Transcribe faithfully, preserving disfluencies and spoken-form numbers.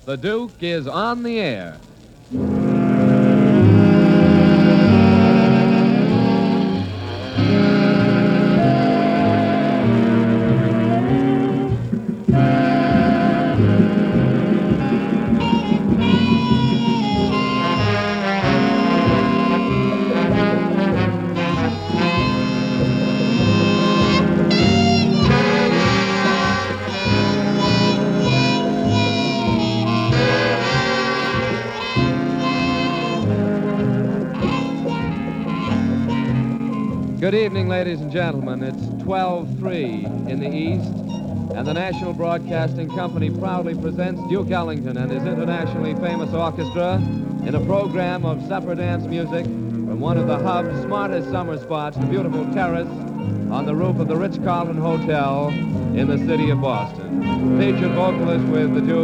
The Duke is on the air. Good evening, ladies and gentlemen. It's twelve three in the East, and the National Broadcasting Company proudly presents Duke Ellington and his internationally famous orchestra in a program of supper dance music from one of the hub's smartest summer spots, the beautiful terrace on the roof of the Ritz-Carlton Hotel in the city of Boston. Featured vocalist with the Duke.